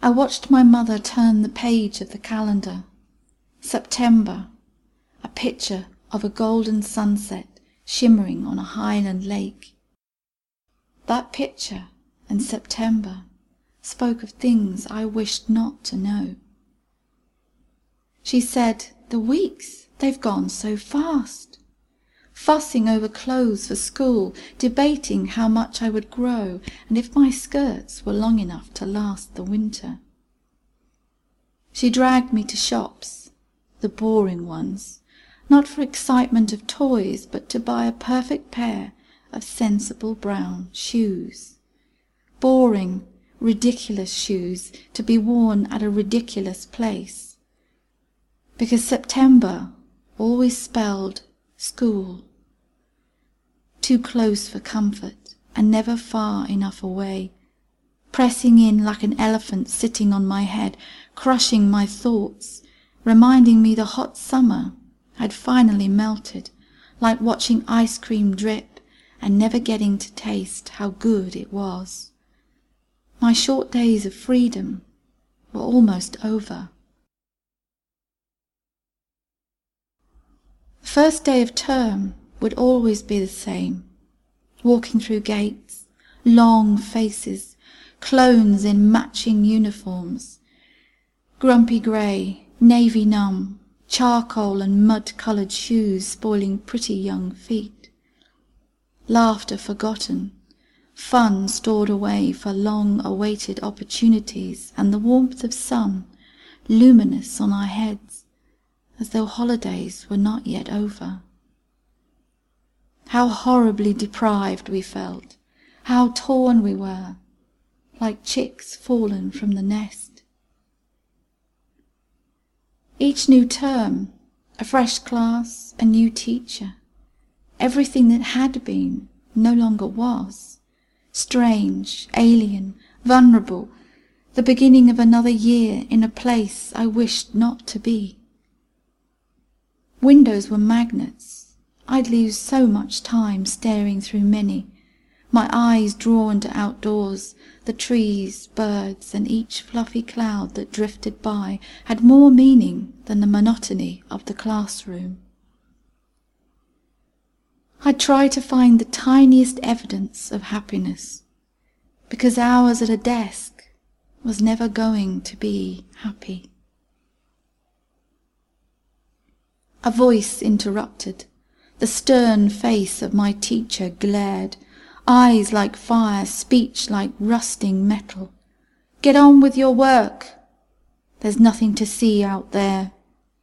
I watched my mother turn the page of the calendar. September, a picture of a golden sunset shimmering on a highland lake. That picture and September spoke of things I wished not to know. She said, "The weeks, they've gone so fast." Fussing over clothes for school, debating how much I would grow and if my skirts were long enough to last the winter. She dragged me to shops, the boring ones, not for excitement of toys, but to buy a perfect pair of sensible brown shoes. Boring, ridiculous shoes to be worn at a ridiculous place. Because September always spelled school. Too close for comfort and never far enough away, pressing in like an elephant sitting on my head, crushing my thoughts, reminding me the hot summer had finally melted, like watching ice cream drip and never getting to taste how good it was. My short days of freedom were almost over. The first day of term would always be the same. Walking through gates, long faces, clones in matching uniforms, grumpy grey, navy numb, charcoal and mud-coloured shoes spoiling pretty young feet. Laughter forgotten, fun stored away for long-awaited opportunities, and the warmth of sun luminous on our heads, as though holidays were not yet over. How horribly deprived we felt, how torn we were, like chicks fallen from the nest. Each new term, a fresh class, a new teacher, everything that had been no longer was, strange, alien, vulnerable, the beginning of another year in a place I wished not to be. Windows were magnets. I'd lose so much time staring through many, my eyes drawn to outdoors, the trees, birds, and each fluffy cloud that drifted by had more meaning than the monotony of the classroom. I'd try to find the tiniest evidence of happiness, because hours at a desk was never going to be happy. A voice interrupted. The stern face of my teacher glared, eyes like fire, speech like rusting metal. "Get on with your work. There's nothing to see out there."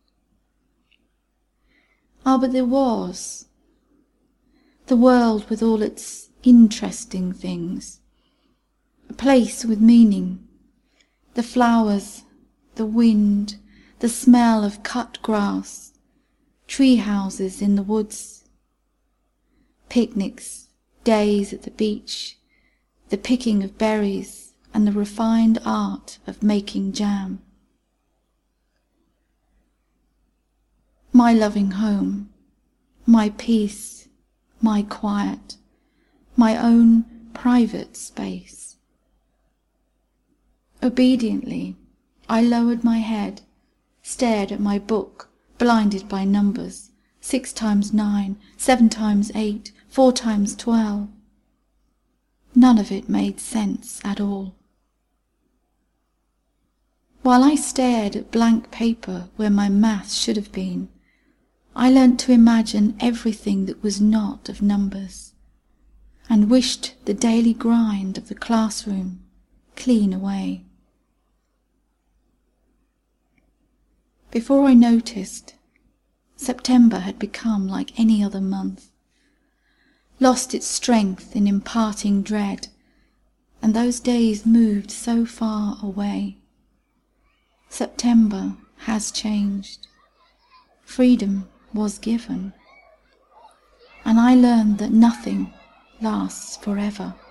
Ah, but there was. The world with all its interesting things. A place with meaning. The flowers, the wind, the smell of cut grass, tree houses in the woods, picnics, days at the beach, the picking of berries, and the refined art of making jam. My loving home, my peace, my quiet, my own private space. Obediently, I lowered my head, stared at my book, blinded by numbers, 6 times 9, 7 times 8, 4 times 12. None of it made sense at all. While I stared at blank paper where my maths should have been, I learnt to imagine everything that was not of numbers, and wished the daily grind of the classroom clean away. Before I noticed, September had become like any other month, lost its strength in imparting dread, and those days moved so far away. September has changed. Freedom was given, and I learned that nothing lasts forever.